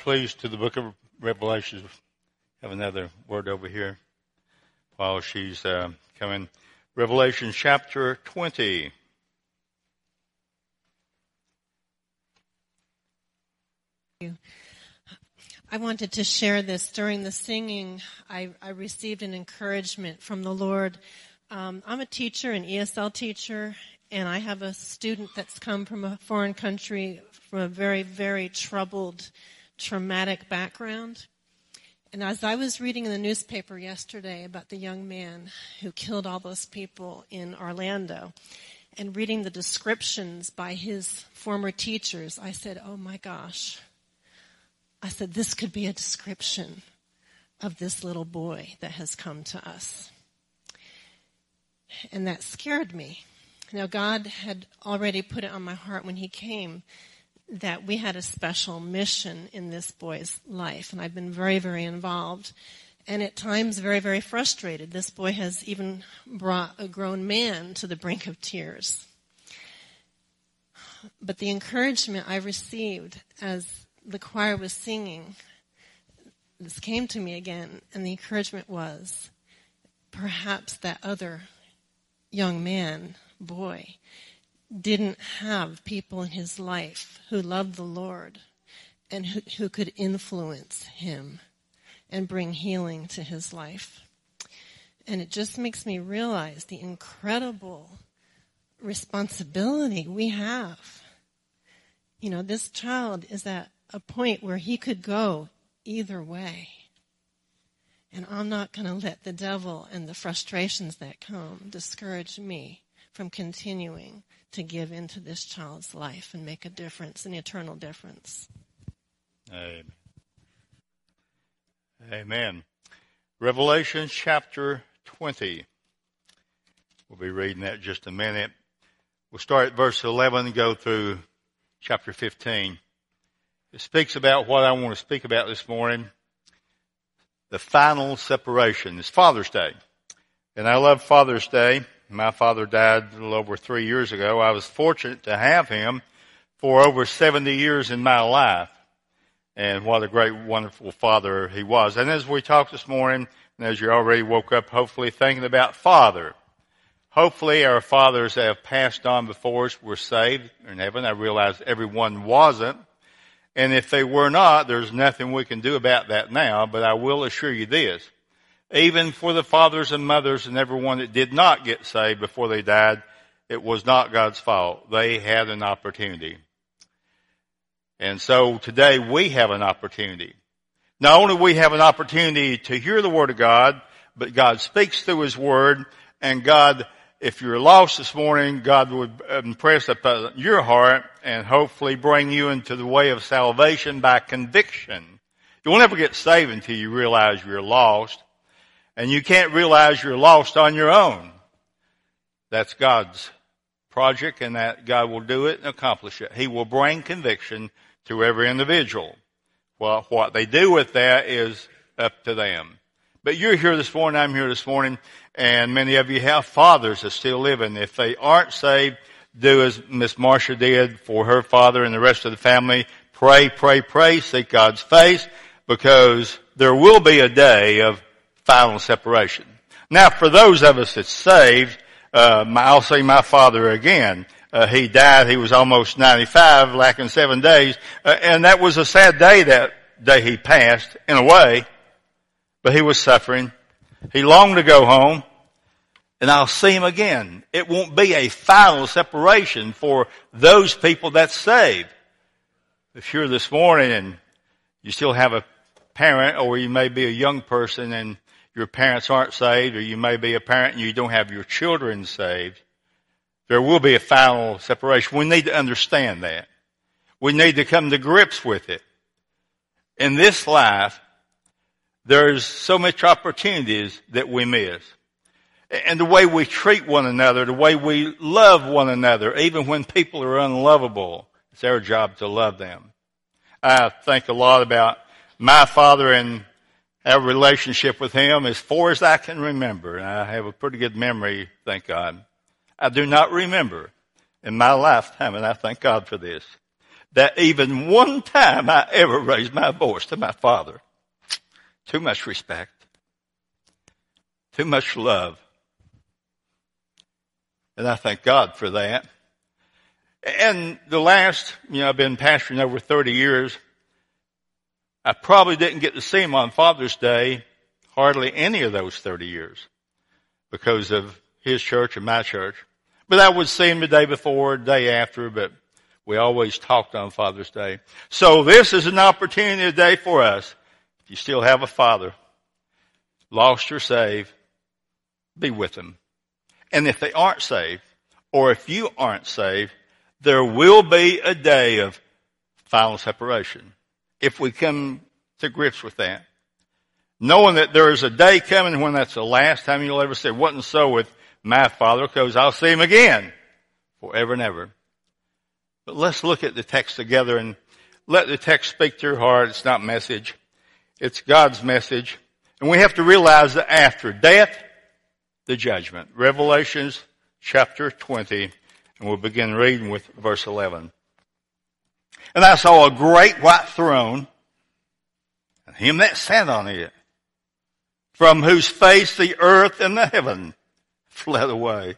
please, to the book of Revelation. Have another word over here while she's coming. Revelation chapter 20. I wanted to share this. During the singing, I received an encouragement from the Lord. I'm a teacher, an ESL teacher, and I have a student that's come from a foreign country, from a very, very troubled, traumatic background. And as I was reading in the newspaper yesterday about the young man who killed all those people in Orlando, and reading the descriptions by his former teachers, I said, oh my gosh. I said, this could be a description of this little boy that has come to us. And that scared me. Now, God had already put it on my heart when he came that we had a special mission in this boy's life. And I've been very, very involved. And at times very, very frustrated. This boy has even brought a grown man to the brink of tears. But the encouragement I received as the choir was singing, this came to me again, and the encouragement was, perhaps that other young man, boy, didn't have people in his life who loved the Lord and who could influence him and bring healing to his life. And it just makes me realize the incredible responsibility we have. You know, this child is at a point where he could go either way. And I'm not going to let the devil and the frustrations that come discourage me from continuing to give into this child's life and make a difference, an eternal difference. Amen. Amen. Revelation chapter 20. We'll be reading that in just a minute. We'll start at verse 11 and go through chapter 15. It speaks about what I want to speak about this morning. The final separation. It's Father's Day. And I love Father's Day. My father died a little over 3 years ago. I was fortunate to have him for over 70 years in my life. And what a great, wonderful father he was. And as we talked this morning, and as you already woke up, hopefully thinking about Father. Hopefully our fathers that have passed on before us were saved in heaven. I realize everyone wasn't. And if they were not, there's nothing we can do about that now. But I will assure you this. Even for the fathers and mothers and everyone that did not get saved before they died, it was not God's fault. They had an opportunity. And so today we have an opportunity. Not only we have an opportunity to hear the Word of God, but God speaks through His Word. And God, if you're lost this morning, God would impress upon your heart and hopefully bring you into the way of salvation by conviction. You won't ever get saved until you realize you're lost. And you can't realize you're lost on your own. That's God's project, and that God will do it and accomplish it. He will bring conviction to every individual. Well, what they do with that is up to them. But you're here this morning, I'm here this morning, and many of you have fathers that still live. And if they aren't saved, do as Miss Marcia did for her father and the rest of the family. Pray, pray, pray, seek God's face, because there will be a day of final separation. Now, for those of us that's saved, I'll say my father again. He died. He was almost 95, lacking 7 days. And that was a sad day, that day he passed, in a way. But he was suffering. He longed to go home. And I'll see him again. It won't be a final separation for those people that's saved. If you're this morning and you still have a parent, or you may be a young person and your parents aren't saved, or you may be a parent and you don't have your children saved, there will be a final separation. We need to understand that. We need to come to grips with it. In this life, there's so much opportunities that we miss. And the way we treat one another, the way we love one another, even when people are unlovable, it's our job to love them. I think a lot about my father and our relationship with him as far as I can remember. And I have a pretty good memory, thank God. I do not remember in my lifetime, and I thank God for this. that even one time I ever raised my voice to my father. Too much respect. Too much love. And I thank God for that. And the last, I've been pastoring over 30 years. I probably didn't get to see him on Father's Day hardly any of those 30 years because of his church and my church. But I would see him the day before, the day after, but we always talked on Father's Day. So this is an opportunity today for us. If you still have a father, lost or saved, be with them. And if they aren't saved, or if you aren't saved, there will be a day of final separation. If we come to grips with that. Knowing that there is a day coming when that's the last time you'll ever say, it wasn't so with my father, because I'll see him again forever and ever. But let's look at the text together and let the text speak to your heart. It's not message. It's God's message. And we have to realize that after death, the judgment. Revelations chapter 20. And we'll begin reading with verse 11. And I saw a great white throne, and him that sat on it, from whose face the earth and the heaven fled away.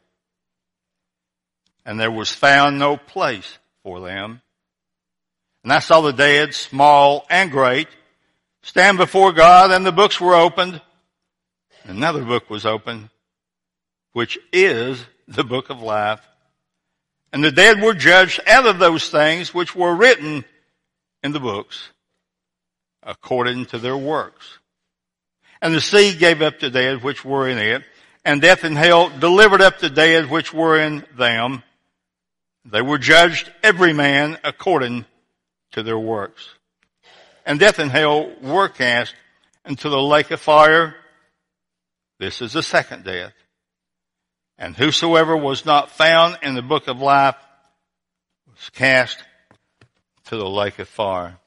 And there was found no place for them. And I saw the dead, small and great, stand before God, and the books were opened. Another book was opened, which is the book of life. And the dead were judged out of those things which were written in the books, according to their works. And the sea gave up the dead which were in it, and death and hell delivered up the dead which were in them. They were judged every man according to their works. And death and hell were cast into the lake of fire. This is the second death. And whosoever was not found in the book of life was cast to the lake of fire.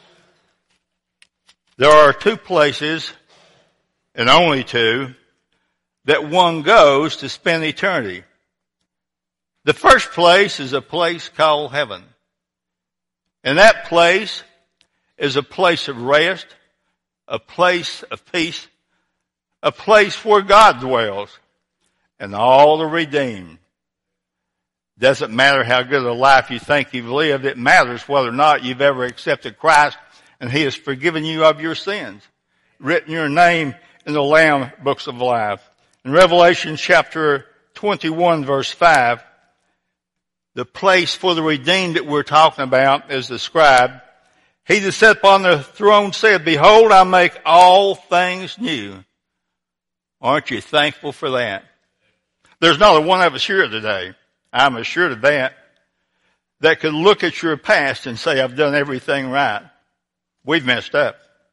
There are two places, and only two, that one goes to spend eternity. The first place is a place called heaven. And that place is a place of rest, a place of peace, a place where God dwells. And all the redeemed. Doesn't matter how good a life you think you've lived. It matters whether or not you've ever accepted Christ and He has forgiven you of your sins. Written your name in the Lamb books of life. In Revelation chapter 21 verse 5, the place for the redeemed that we're talking about is described. He that sat upon the throne said, Behold, I make all things new. Aren't you thankful for that? There's not a one of us here today, I'm assured of that could look at your past and say, I've done everything right. We've messed up.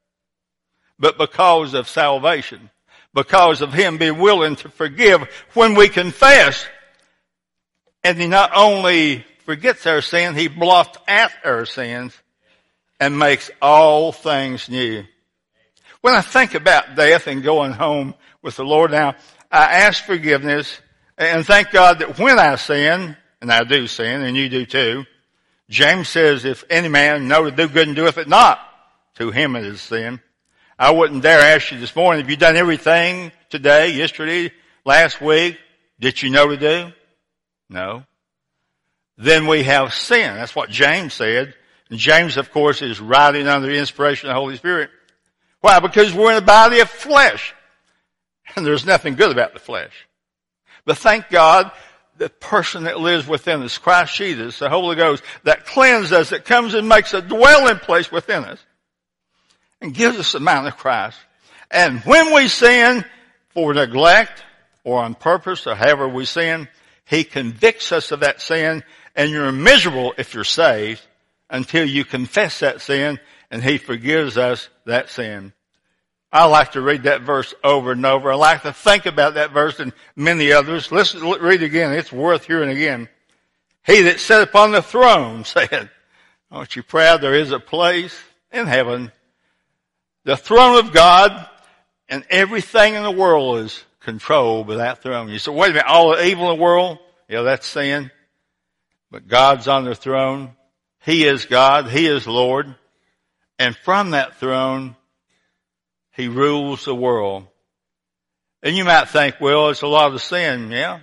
But because of salvation, because of Him being willing to forgive when we confess, and He not only forgets our sin, He blots out our sins and makes all things new. When I think about death and going home with the Lord now, I ask forgiveness. And thank God that when I sin, and I do sin, and you do too, James says, if any man know to do good and doeth it not, to him it is sin. I wouldn't dare ask you this morning, have you done everything today, yesterday, last week, that you know to do? No. Then we have sin. That's what James said. And James, of course, is writing under the inspiration of the Holy Spirit. Why? Because we're in a body of flesh. And there's nothing good about the flesh. But thank God, the person that lives within us, Christ Jesus, the Holy Ghost, that cleanses us, that comes and makes a dwelling place within us, and gives us the mind of Christ. And when we sin for neglect, or on purpose, or however we sin, He convicts us of that sin, and you're miserable if you're saved, until you confess that sin, and He forgives us that sin. I like to read that verse over and over. I like to think about that verse and many others. Listen, read it again. It's worth hearing again. He that sat upon the throne said, aren't you proud there is a place in heaven, the throne of God, and everything in the world is controlled by that throne. You say, wait a minute, all the evil in the world? Yeah, that's sin. But God's on the throne. He is God. He is Lord. And from that throne, He rules the world. And you might think, well, it's a lot of sin. Yeah.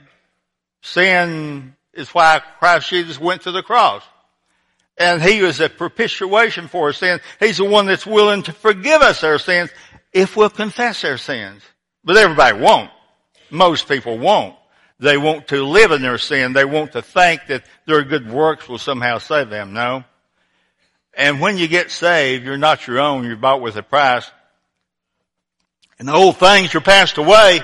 Sin is why Christ Jesus went to the cross. And He was a propitiation for our sins. He's the one that's willing to forgive us our sins if we'll confess our sins. But everybody won't. Most people won't. They want to live in their sin. They want to think that their good works will somehow save them. No. And when you get saved, you're not your own. You're bought with a price. And the old things are passed away.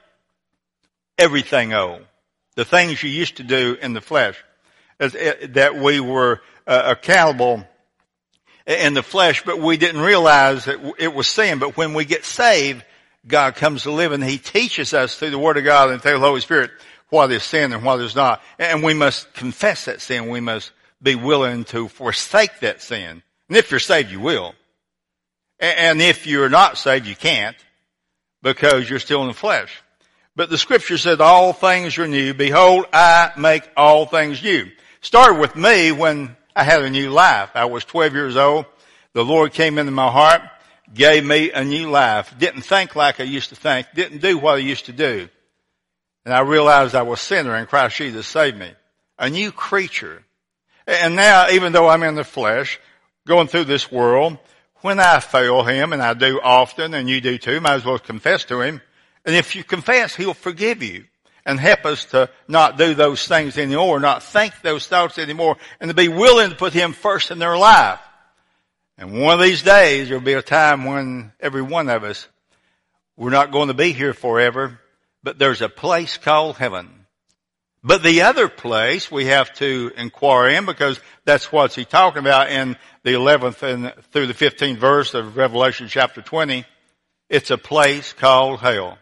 Everything old. The things you used to do in the flesh. That we were accountable in the flesh, but we didn't realize that it was sin. But when we get saved, God comes to live and He teaches us through the Word of God and through the Holy Spirit what is sin and what is not. And we must confess that sin. We must be willing to forsake that sin. And if you're saved, you will. And if you're not saved, you can't, because you're still in the flesh. But the Scripture said, all things are new. Behold, I make all things new. Started with me when I had a new life. I was 12 years old. The Lord came into my heart, gave me a new life. Didn't think like I used to think. Didn't do what I used to do. And I realized I was a sinner and Christ Jesus saved me. A new creature. And now, even though I'm in the flesh, going through this world, when I fail Him, and I do often, and you do too, might as well confess to Him. And if you confess, He'll forgive you and help us to not do those things anymore, not think those thoughts anymore, and to be willing to put Him first in their life. And one of these days, there'll be a time when every one of us, we're not going to be here forever, but there's a place called heaven. But the other place we have to inquire in, because that's what He's talking about in the 11th and through the 15th verse of Revelation chapter 20. It's a place called hell.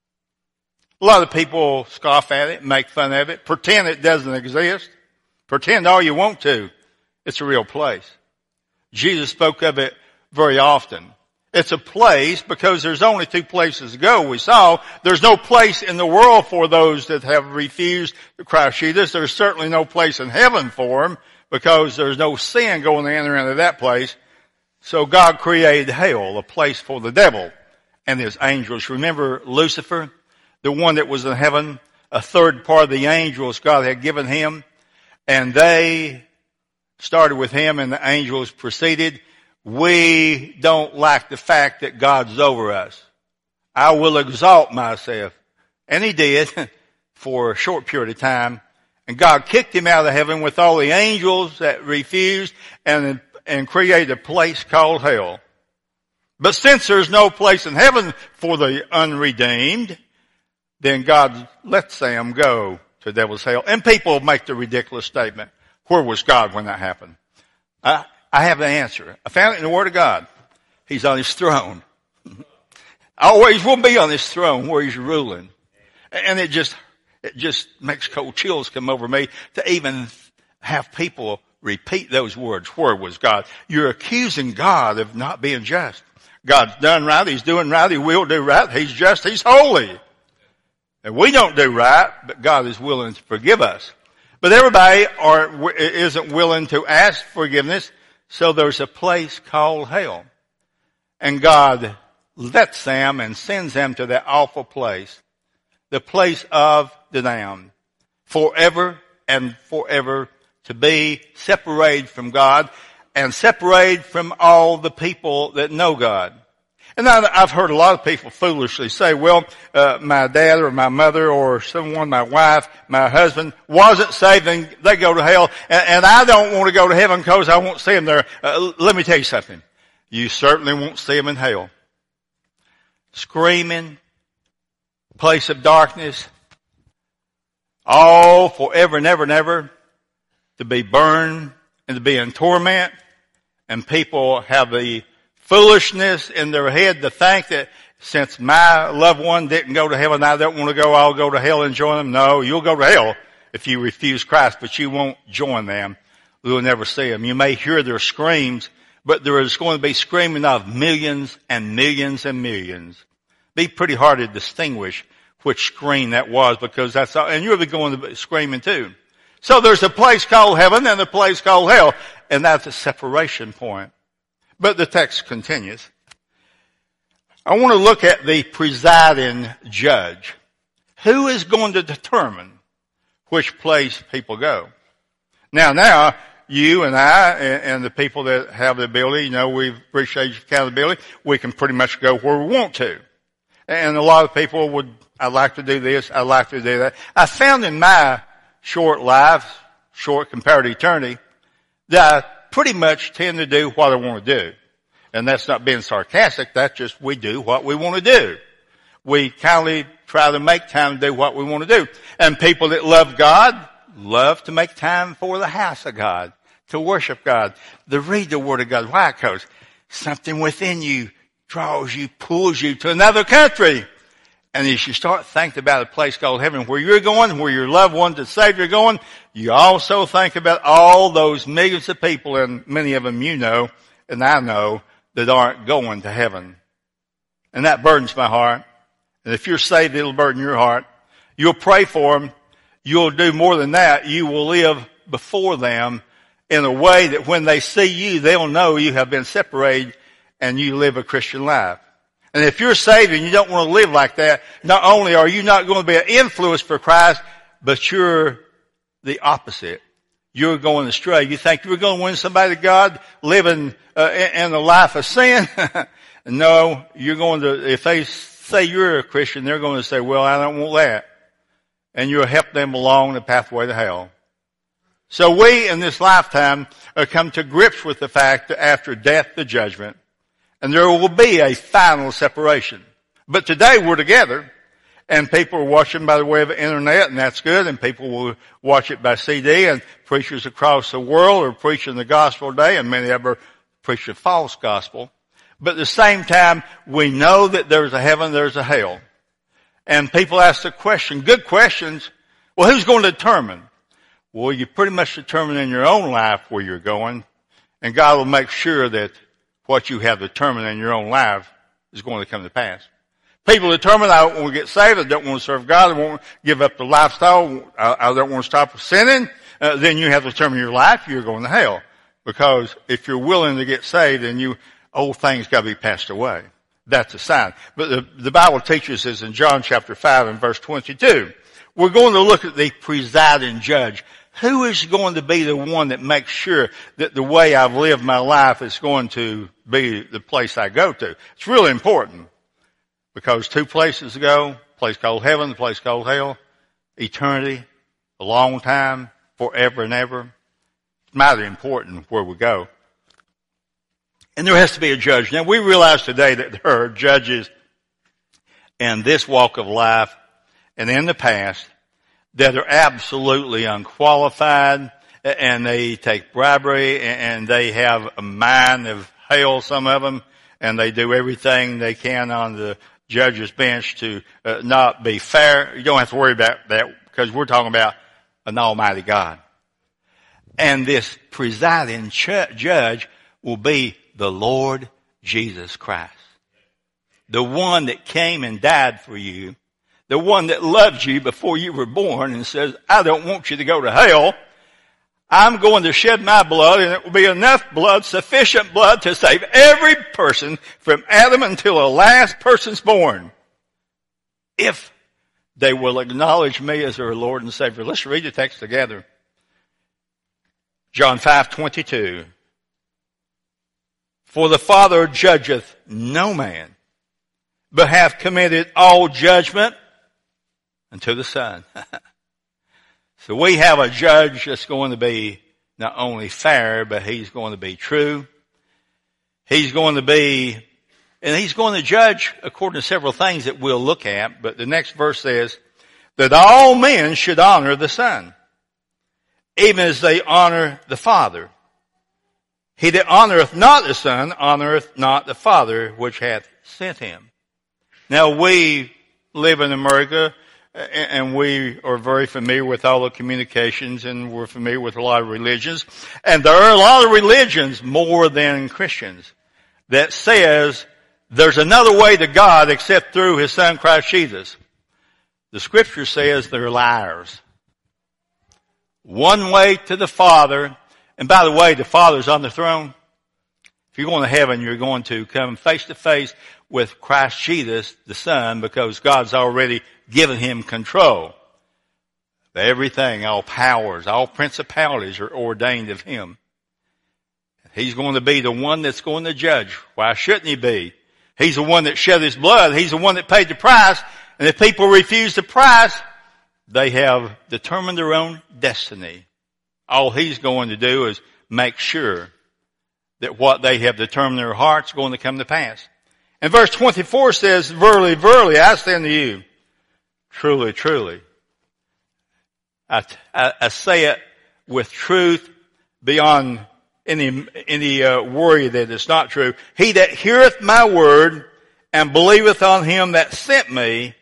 A lot of people scoff at it, make fun of it, pretend it doesn't exist. Pretend all you want to. It's a real place. Jesus spoke of it very often. It's a place because there's only two places to go. We saw there's no place in the world for those that have refused Christ Jesus. There's certainly no place in heaven for them because there's no sin going to enter into that place. So God created hell, a place for the devil and his angels. Remember Lucifer, the one that was in heaven, a third part of the angels God had given him, and they started with him and the angels proceeded. We don't like the fact that God's over us. I will exalt myself. And He did for a short period of time. And God kicked him out of heaven with all the angels that refused and created a place called hell. But since there's no place in heaven for the unredeemed, then God lets them go to the devil's hell. And people make the ridiculous statement, where was God when that happened? I have the answer. I found it in the Word of God. He's on His throne. Always will be on His throne where He's ruling. And it just makes cold chills come over me to even have people repeat those words. Where was God? You're accusing God of not being just. God's done right. He's doing right. He will do right. He's just. He's holy. And we don't do right, but God is willing to forgive us. But everybody isn't willing to ask forgiveness. So there's a place called hell. And God lets them and sends them to that awful place. The place of the damned. Forever and forever to be separated from God and separated from all the people that know God. And I've heard a lot of people foolishly say, well, my dad or my mother or someone, my wife, my husband wasn't saved and they go to hell. And I don't want to go to heaven because I won't see them there. Let me tell you something. You certainly won't see them in hell. Screaming, place of darkness, all forever and ever and ever to be burned and to be in torment. And people have the foolishness in their head to think that since my loved one didn't go to heaven, I don't want to go, I'll go to hell and join them. No, you'll go to hell if you refuse Christ, but you won't join them. You'll never see them. You may hear their screams, but there is going to be screaming of millions and millions and millions. Be pretty hard to distinguish which scream that was because that's all, and you'll be going to be screaming too. So there's a place called heaven and a place called hell, and that's a separation point. But the text continues. I want to look at the presiding judge. Who is going to determine which place people go? Now, you and I and the people that have the ability, we've reached age of accountability, we can pretty much go where we want to. And a lot of people I'd like to do this, I'd like to do that. I found in my short life, short compared to eternity, that I pretty much tend to do what I want to do. And that's not being sarcastic, that's just we do what we want to do. We kindly try to make time to do what we want to do. And people that love God love to make time for the house of God, to worship God, to read the Word of God. Why? Because something within you draws you, pulls you to another country. And as you start thinking about a place called heaven, where you're going, where your loved ones that saved are going, you also think about all those millions of people, and many of them and I know, that aren't going to heaven. And that burdens my heart. And if you're saved, it'll burden your heart. You'll pray for them. You'll do more than that. You will live before them in a way that when they see you, they'll know you have been separated and you live a Christian life. And if you're saved and you don't want to live like that, not only are you not going to be an influence for Christ, but you're the opposite. You're going astray. You think you're going to win somebody to God living in a life of sin? No, you're going to, if they say you're a Christian, they're going to say, well, I don't want that. And you'll help them along the pathway to hell. So we in this lifetime come to grips with the fact that after death, the judgment, and there will be a final separation. But today we're together, and people are watching by the way of the internet, and that's good, and people will watch it by CD, and preachers across the world are preaching the gospel today, and many of them are preaching a false gospel. But at the same time, we know that there's a heaven, there's a hell. And people ask the question, good questions, well, who's going to determine? Well, you pretty much determine in your own life where you're going, and God will make sure that what you have determined in your own life is going to come to pass. People determine, I don't want to get saved, I don't want to serve God, I won't give up the lifestyle, I don't want to stop sinning, then you have to determine your life, you're going to hell. Because if you're willing to get saved, then old things got to be passed away. That's a sign. But the Bible teaches us in John chapter 5 and verse 22. We're going to look at the presiding judge. Who is going to be the one that makes sure that the way I've lived my life is going to be the place I go to? It's really important. Because two places to go, a place called heaven, a place called hell, eternity, a long time, forever and ever. It's mighty important where we go. And there has to be a judge. Now we realize today that there are judges in this walk of life and in the past that are absolutely unqualified, and they take bribery, and they have a mind of hell, some of them, and they do everything they can on the judge's bench to not be fair. You don't have to worry about that because we're talking about an almighty God. And this presiding judge will be the Lord Jesus Christ. The one that came and died for you. The one that loved you before you were born and says, I don't want you to go to hell. I'm going to shed my blood, and it will be enough blood, sufficient blood to save every person from Adam until the last person's born. If they will acknowledge me as their Lord and Savior. Let's read the text together. John 5:22. For the Father judgeth no man, but hath committed all judgment unto the Son. So we have a judge that's going to be not only fair, but he's going to be true. He's going to judge according to several things that we'll look at. But the next verse says that all men should honor the Son, even as they honor the Father. He that honoreth not the Son honoreth not the Father which hath sent him. Now we live in America, and we are very familiar with all the communications, and we're familiar with a lot of religions. And there are a lot of religions more than Christians that says there's another way to God except through His Son Christ Jesus. The Scripture says they're liars. One way to the Father. And by the way, the Father's on the throne. If you're going to heaven, you're going to come face to face with Christ Jesus, the Son, because God's already given him control. Everything, all powers, all principalities are ordained of him. He's going to be the one that's going to judge. Why shouldn't he be? He's the one that shed his blood. He's the one that paid the price. And if people refuse the price, they have determined their own destiny. All he's going to do is make sure that what they have determined in their hearts is going to come to pass. And verse 24 says, Verily, verily, I say unto you, truly, truly. I say it with truth beyond any worry that it's not true. He that heareth my word and believeth on him that sent me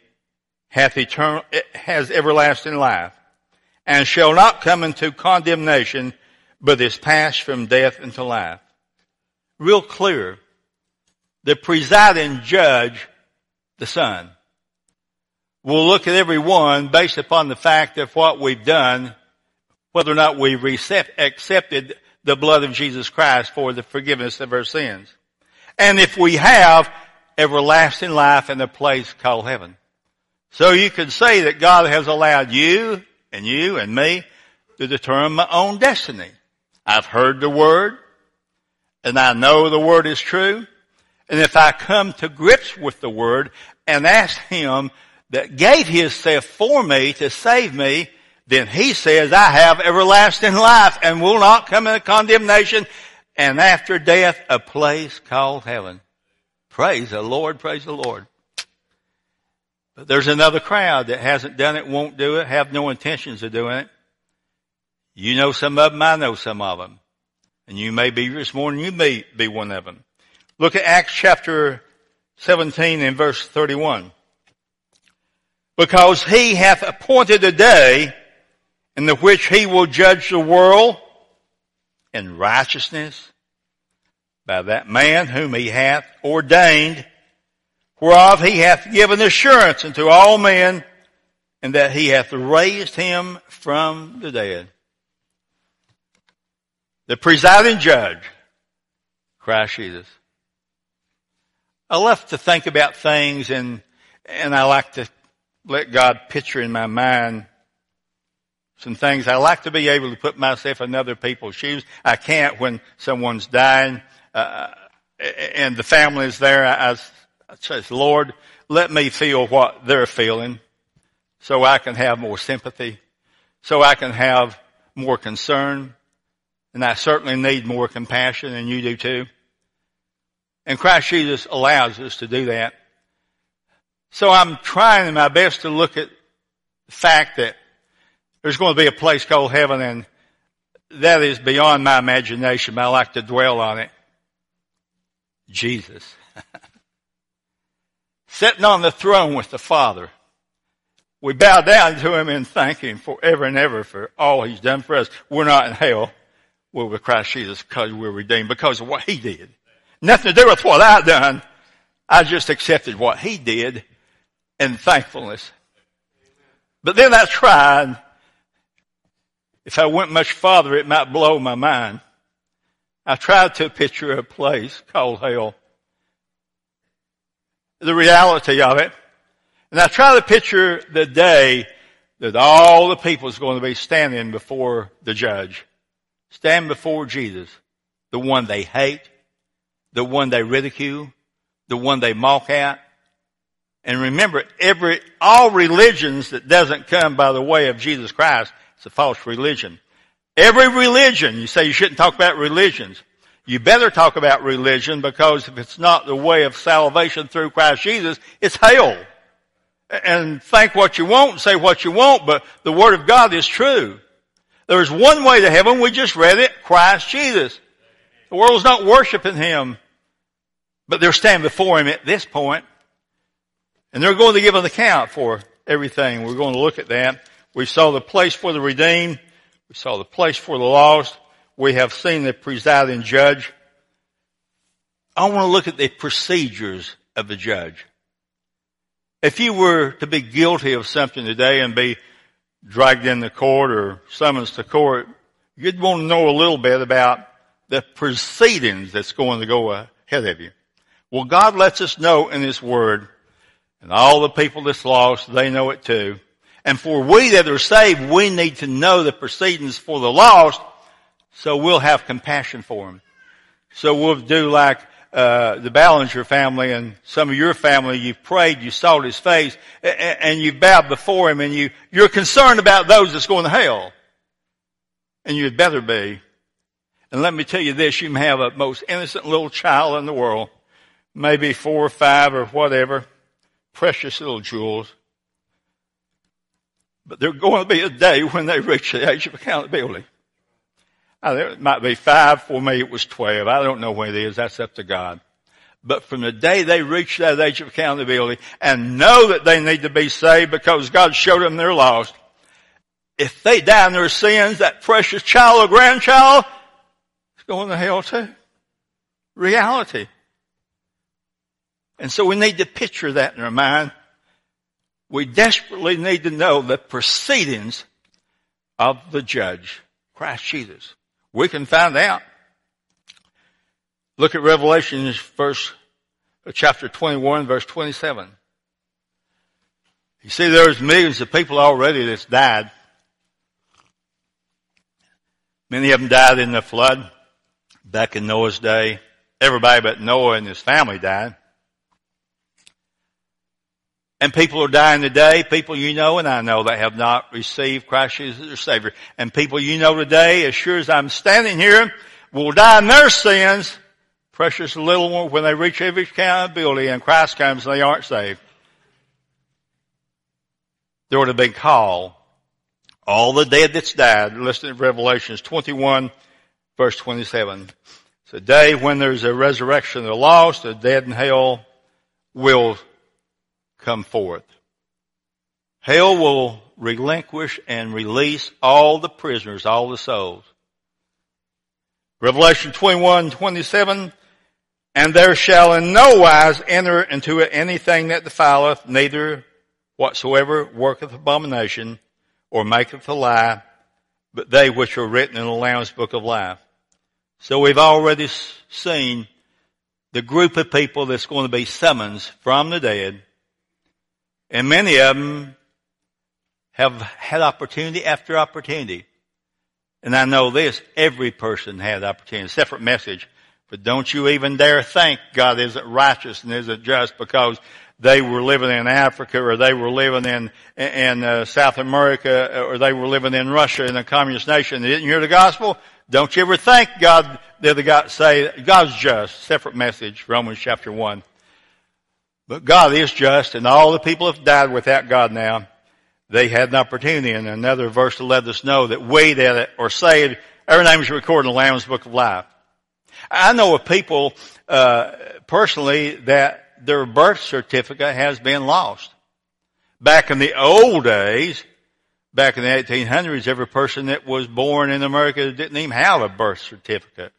has everlasting life, and shall not come into condemnation, but is passed from death into life. Real clear. The presiding judge, the Son, will look at every one based upon the fact of what we've done, whether or not we've accepted the blood of Jesus Christ for the forgiveness of our sins. And if we have, everlasting life in a place called heaven. So you could say that God has allowed you and me to determine my own destiny. I've heard the word, and I know the word is true. And if I come to grips with the word and ask him that gave himself for me to save me, then he says I have everlasting life and will not come into condemnation, and after death a place called heaven. Praise the Lord, praise the Lord. But there's another crowd that hasn't done it, won't do it, have no intentions of doing it. You know some of them, I know some of them. And you may be this morning, you may be one of them. Look at Acts chapter 17 and verse 31. Because he hath appointed a day in the which he will judge the world in righteousness by that man whom he hath ordained, whereof he hath given assurance unto all men, and that he hath raised him from the dead. The presiding judge, Christ Jesus. I love to think about things, and I like to let God picture in my mind some things. I like to be able to put myself in other people's shoes. I can't when someone's dying and the family's there. I say, Lord, let me feel what they're feeling so I can have more sympathy, so I can have more concern. And I certainly need more compassion, and you do too. And Christ Jesus allows us to do that. So I'm trying my best to look at the fact that there's going to be a place called heaven, and that is beyond my imagination, but I like to dwell on it. Jesus. Sitting on the throne with the Father. We bow down to him and thank him forever and ever for all he's done for us. We're not in hell. We're with Christ Jesus because we're redeemed, because of what he did. Nothing to do with what I've done. I just accepted what he did in thankfulness. But then I tried. If I went much farther, it might blow my mind. I tried to picture a place called hell. The reality of it. And I try to picture the day that all the people is going to be standing before the judge. Stand before Jesus. The one they hate. The one they ridicule. The one they mock at. And remember, all religions that doesn't come by the way of Jesus Christ, it's a false religion. Every religion, you say you shouldn't talk about religions. You better talk about religion, because if it's not the way of salvation through Christ Jesus, it's hell. And think what you want and say what you want, but the Word of God is true. There's one way to heaven, we just read it, Christ Jesus. The world's not worshiping him, but they're standing before him at this point. And they're going to give an account for everything. We're going to look at that. We saw the place for the redeemed. We saw the place for the lost. We have seen the presiding judge. I want to look at the procedures of the judge. If you were to be guilty of something today and be dragged into court or summoned to court, you'd want to know a little bit about the proceedings that's going to go ahead of you. Well, God lets us know in His Word, and all the people that's lost, they know it too. And for we that are saved, we need to know the proceedings for the lost, so we'll have compassion for them. So we'll do like the Ballinger family and some of your family. You've prayed, you sought His face, and you've bowed before Him, and you're concerned about those that's going to hell. And you'd better be. And let me tell you this, you may have a most innocent little child in the world, maybe 4 or 5 or whatever, precious little jewels. But there's going to be a day when they reach the age of accountability. It might be 5, for me it was 12. I don't know when it is, that's up to God. But from the day they reach that age of accountability and know that they need to be saved because God showed them they're lost, if they die in their sins, that precious child or grandchild is going to hell too. Reality. And so we need to picture that in our mind. We desperately need to know the proceedings of the judge, Christ Jesus. We can find out. Look at Revelation chapter 21, verse 27. You see, there's millions of people already that's died. Many of them died in the flood back in Noah's day. Everybody but Noah and his family died. And people are dying today, people you know and I know that have not received Christ Jesus as their Savior. And people you know today, as sure as I'm standing here, will die in their sins, precious little one, when they reach every accountability and Christ comes and they aren't saved. There would have been called all the dead that's died. Listen to Revelations 21, verse 27. It's a day when there's a resurrection of the lost, the dead in hell will come forth. Hell will relinquish and release all the prisoners, all the souls. Revelation 21:27, and there shall in no wise enter into it anything that defileth, neither whatsoever worketh abomination, or maketh a lie, but they which are written in the Lamb's book of life. So we've already seen the group of people that's going to be summoned from the dead. And many of them have had opportunity after opportunity. And I know this, every person had opportunity. A separate message. But don't you even dare think God isn't righteous and isn't just because they were living in Africa or they were living in South America or they were living in Russia in a communist nation. They didn't hear the gospel. Don't you ever think God did say God's just. Separate message, Romans chapter 1. But God is just, and all the people have died without God now. They had an opportunity, and another verse to let us know that we that are saved, our name is recorded in the Lamb's book of life. I know of people, personally, that their birth certificate has been lost. Back in the old days, back in the 1800s, every person that was born in America didn't even have a birth certificate.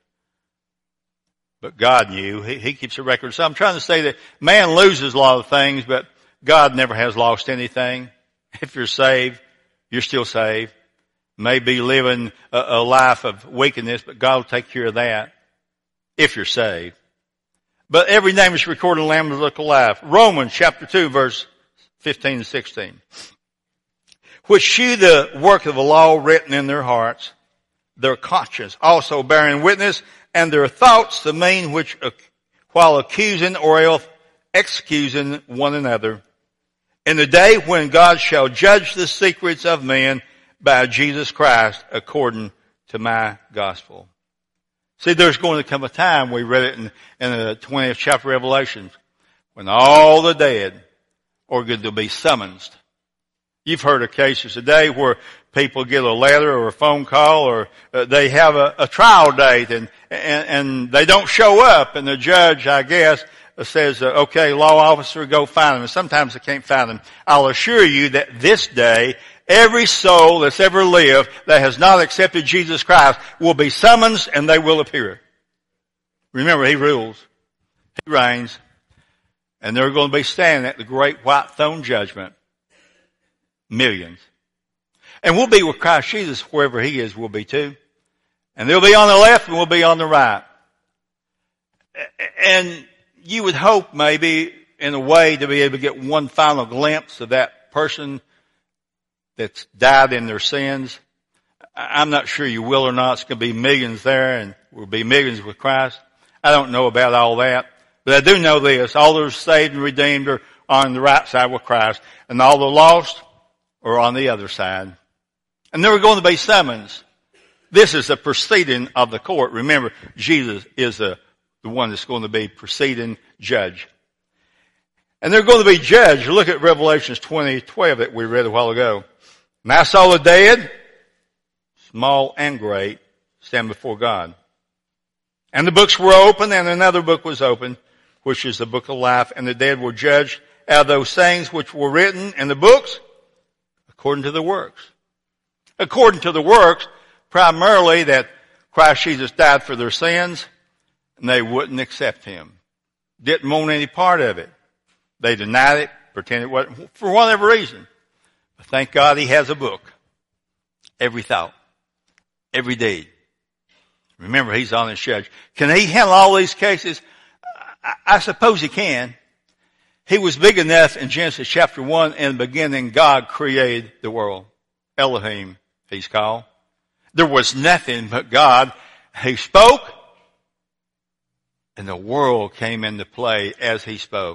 But God knew. He keeps a record. So I'm trying to say that man loses a lot of things, but God never has lost anything. If you're saved, you're still saved. Maybe living a life of wickedness, but God will take care of that if you're saved. But every name is recorded in the Lamb's book of life. Romans chapter 2, verse 15 and 16. Which shew the work of the law written in their hearts, their conscience also bearing witness, and their thoughts the mean which while accusing or else excusing one another, in the day when God shall judge the secrets of men by Jesus Christ according to my gospel. See, there's going to come a time, we read it in the 20th chapter of Revelation, when all the dead are going to be summoned. You've heard of cases today where people get a letter or a phone call or they have a trial date and they don't show up, and the judge, I guess, says, okay, law officer, go find them. And sometimes they can't find them. I'll assure you that this day, every soul that's ever lived that has not accepted Jesus Christ will be summoned and they will appear. Remember, He rules. He reigns. And they're going to be standing at the great white throne judgment. Millions. And we'll be with Christ Jesus wherever he is, we'll be too. And they'll be on the left and we'll be on the right. And you would hope maybe in a way to be able to get one final glimpse of that person that's died in their sins. I'm not sure you will or not. It's going to be millions there and we'll be millions with Christ. I don't know about all that. But I do know this. All those saved and redeemed are on the right side with Christ. And all the lost are on the other side. And there are going to be summons. This is the proceeding of the court. Remember, Jesus is the one that's going to be preceding judge. And they're going to be judged. Look at Revelations 20:12 that we read a while ago. And I saw the dead, small and great, stand before God. And the books were open, and another book was opened, which is the book of life. And the dead were judged out of those things which were written in the books according to the works. According to the works, primarily that Christ Jesus died for their sins, and they wouldn't accept him. Didn't want any part of it. They denied it, pretended it wasn't, for whatever reason. But thank God he has a book. Every thought. Every deed. Remember, he's on his judge. Can he handle all these cases? I suppose he can. He was big enough in Genesis chapter 1, in the beginning God created the world. Elohim, he's called. There was nothing but God. He spoke, and the world came into play as he spoke.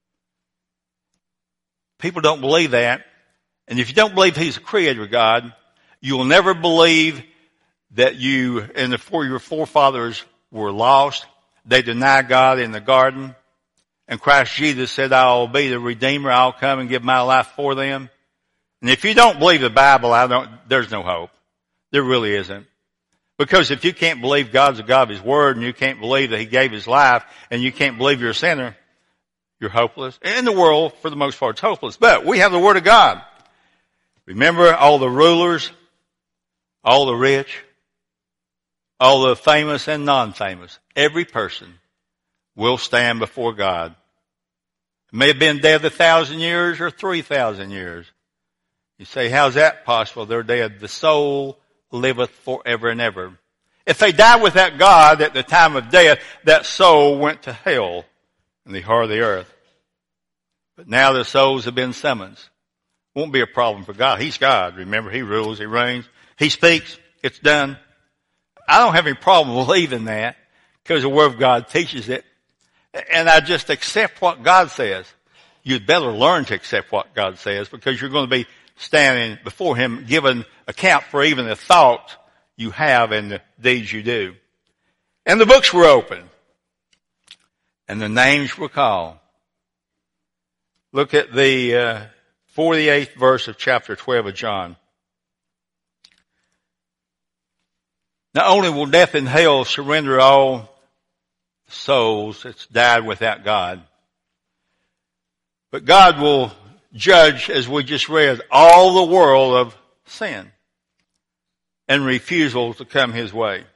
People don't believe that. And if you don't believe he's a creator God, you will never believe that you and your forefathers were lost. They denied God in the garden. And Christ Jesus said, I'll be the Redeemer. I'll come and give my life for them. And if you don't believe the Bible, there's no hope. There really isn't. Because if you can't believe God's a God of his word, and you can't believe that he gave his life, and you can't believe you're a sinner, you're hopeless. In the world, for the most part, it's hopeless. But we have the word of God. Remember all the rulers, all the rich, all the famous and non-famous. Every person will stand before God. It may have been dead 1,000 years or 3,000 years. You say, how's that possible? They're dead. The soul liveth forever and ever. If they died without God at the time of death, that soul went to hell in the heart of the earth. But now the souls have been summoned. Won't be a problem for God. He's God. Remember, he rules, he reigns, he speaks, it's done. I don't have any problem believing that because the Word of God teaches it. And I just accept what God says. You'd better learn to accept what God says because you're going to be standing before him giving account for even the thoughts you have and the deeds you do. And the books were open. And the names were called. Look at the 48th verse of chapter 12 of John. Not only will death and hell surrender all souls that's died without God, but God will judge, as we just read, all the world of sin and refusal to come his way.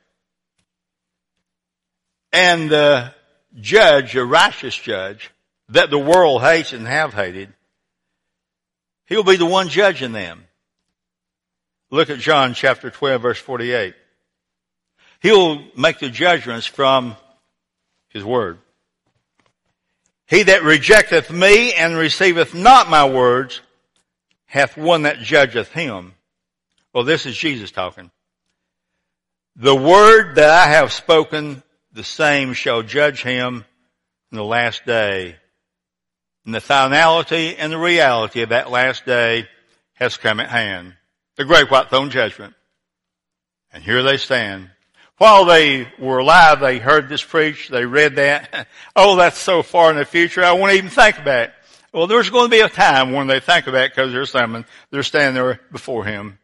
And the judge, a righteous judge, that the world hates and have hated, he'll be the one judging them. Look at John chapter 12, verse 48. He'll make the judgments from his word. He that rejecteth me and receiveth not my words hath one that judgeth him. Well, this is Jesus talking. The word that I have spoken, the same shall judge him in the last day. And the finality and the reality of that last day has come at hand. The great white throne judgment. And here they stand. While they were alive, they heard this preached. They read that. Oh, that's so far in the future. I won't even think about it. Well, there's going to be a time when they think about it because they're summoned. They're standing there before him.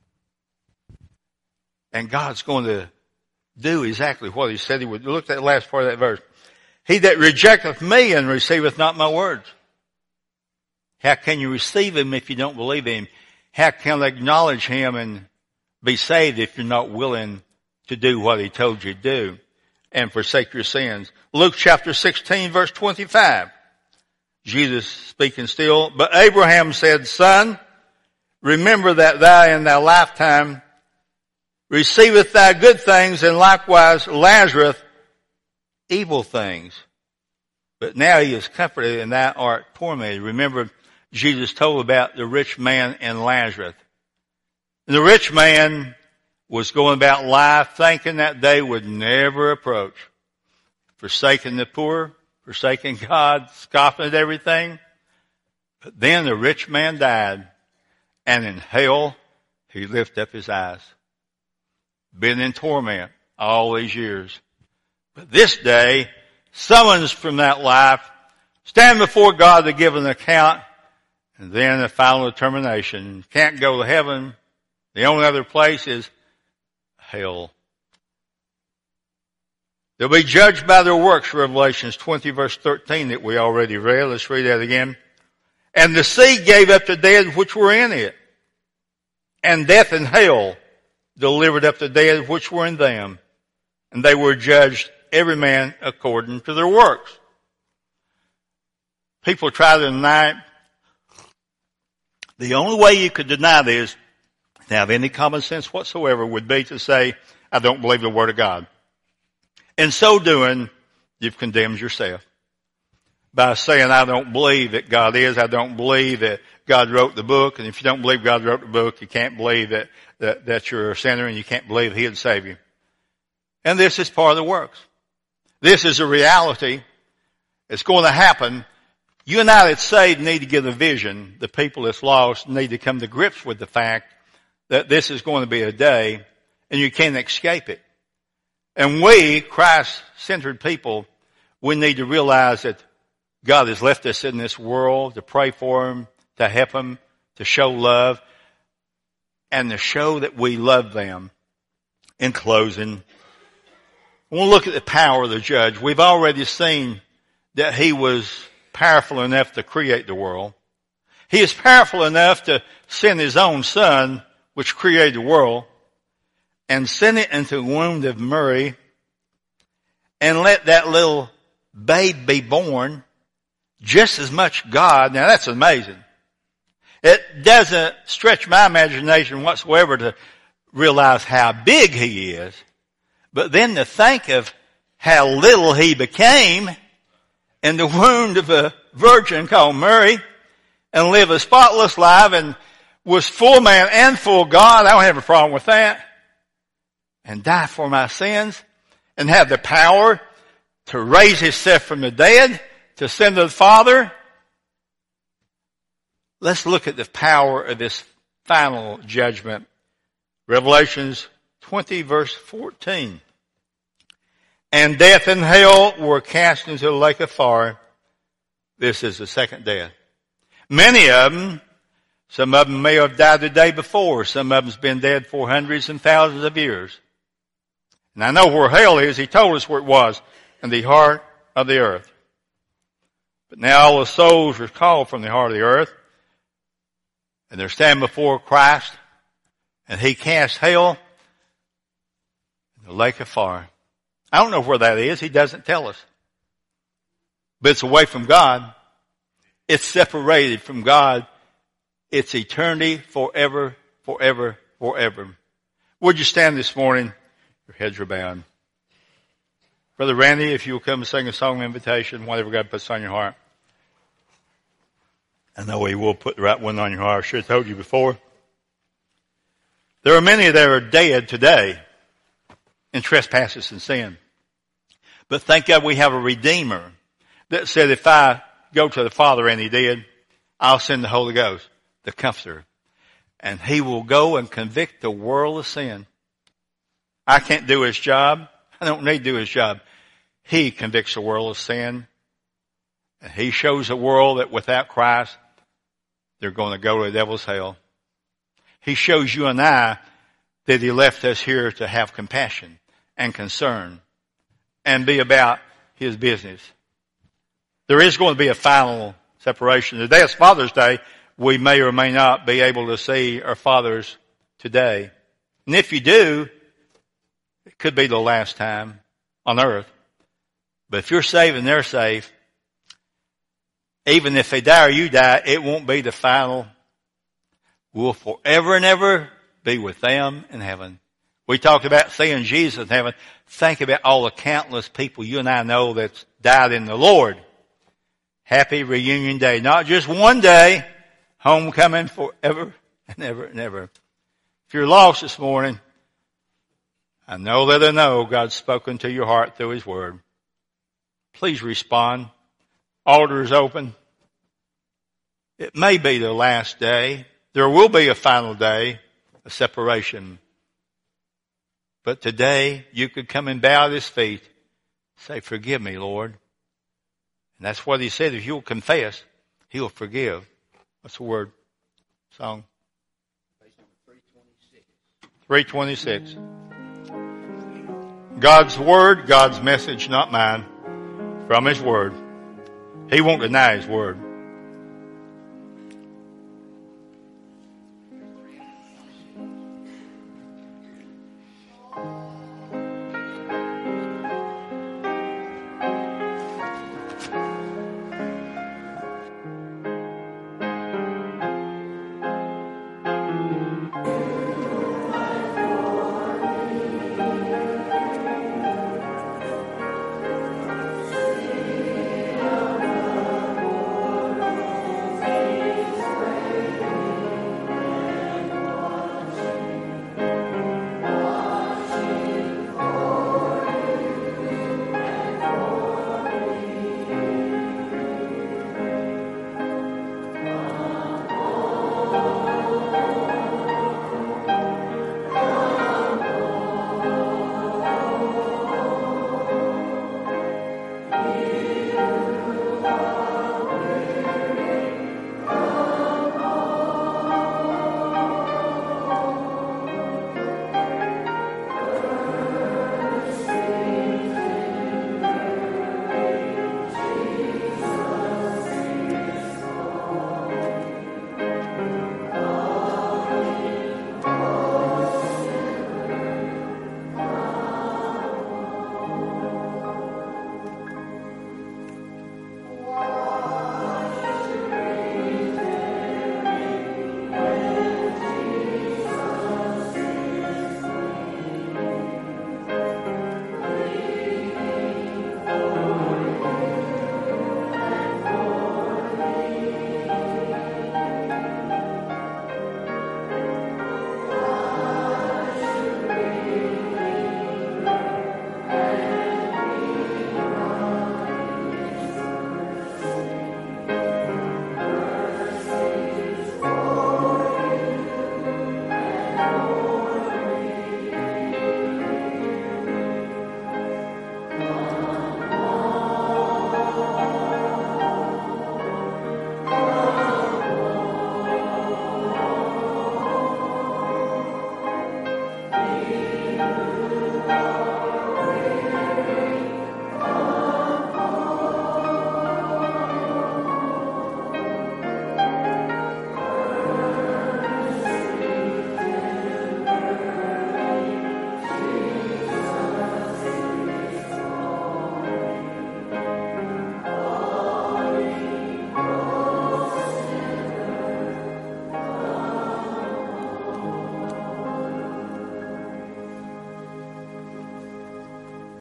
And God's going to do exactly what he said he would. Look at that last part of that verse. He that rejecteth me and receiveth not my words. How can you receive him if you don't believe him? How can you acknowledge him and be saved if you're not willing to do what he told you to do and forsake your sins? Luke chapter 16, verse 25. Jesus speaking still. But Abraham said, Son, remember that thou in thy lifetime receiveth thy good things, and likewise Lazarus evil things. But now he is comforted, and thou art tormented. Remember, Jesus told about the rich man and Lazarus. And the rich man was going about life thinking that day would never approach. Forsaking the poor, forsaking God, scoffing at everything. But then the rich man died, and in hell he lifted up his eyes. Been in torment all these years. But this day, summons from that life, stand before God to give an account, and then a final determination. Can't go to heaven. The only other place is hell. They'll be judged by their works, Revelations 20 verse 13 that we already read. Let's read that again. And the sea gave up the dead which were in it, and death and hell delivered up the dead which were in them, and they were judged every man according to their works. People try to deny it. The only way you could deny this, to have any common sense whatsoever, would be to say, I don't believe the Word of God. In so doing, you've condemned yourself. By saying, I don't believe that God is, I don't believe that God wrote the book, and if you don't believe God wrote the book, you can't believe that you're a sinner, and you can't believe He'd save you. And this is part of the works. This is a reality. It's going to happen. You and I that's saved need to get a vision. The people that's lost need to come to grips with the fact that this is going to be a day, and you can't escape it. And we, Christ-centered people, we need to realize that God has left us in this world to pray for Him, to help Him, to show love, and to show that we love them. In closing, I want to look at the power of the judge. We've already seen that He was powerful enough to create the world. He is powerful enough to send His own Son, which created the world, and send it into the womb of Mary, and let that little babe be born, just as much God. Now that's amazing. It doesn't stretch my imagination whatsoever to realize how big He is, but then to think of how little He became in the womb of a virgin called Mary, and live a spotless life, and was full man and full God. I don't have a problem with that. And die for my sins, and have the power to raise Himself from the dead, to send to the Father. Let's look at the power of this final judgment. Revelations 20 verse 14. And death and hell were cast into the lake of fire. This is the second death. Many of them, some of them may have died the day before. Some of them's been dead for hundreds and thousands of years. And I know where hell is. He told us where it was, in the heart of the earth. But now all the souls are called from the heart of the earth, and they're standing before Christ, and He cast hell in the lake of fire. I don't know where that is. He doesn't tell us. But it's away from God. It's separated from God. It's eternity forever, forever, forever. Would you stand this morning? Your heads are bowed. Brother Randy, if you will come and sing a song of invitation, whatever God puts on your heart. I know He will put the right one on your heart. I should have told you before. There are many that are dead today in trespasses and sin. But thank God we have a Redeemer that said, if I go to the Father, and He did, I'll send the Holy Ghost, the Comforter. And He will go and convict the world of sin. I can't do His job. I don't need to do His job. He convicts the world of sin. And He shows the world that without Christ, they're going to go to the devil's hell. He shows you and I that He left us here to have compassion and concern and be about His business. There is going to be a final separation. Today is Father's Day. We may or may not be able to see our fathers today. And if you do, it could be the last time on earth. But if you're saved and they're saved, even if they die or you die, it won't be the final. will forever and ever be with them in heaven. We talked about seeing Jesus in heaven. Think about all the countless people you and I know that's died in the Lord. Happy reunion day. Not just one day, homecoming forever and ever and ever. If you're lost this morning, I know that I know God's spoken to your heart through His Word. Please respond. Altar is open. It may be the last day. There will be a final day, a separation. But today, you could come and bow at His feet. Say, forgive me, Lord. And that's what He said. If you'll confess, He'll forgive. What's the word? Song? 326. God's Word, God's message, not mine. From His Word. He won't deny His Word.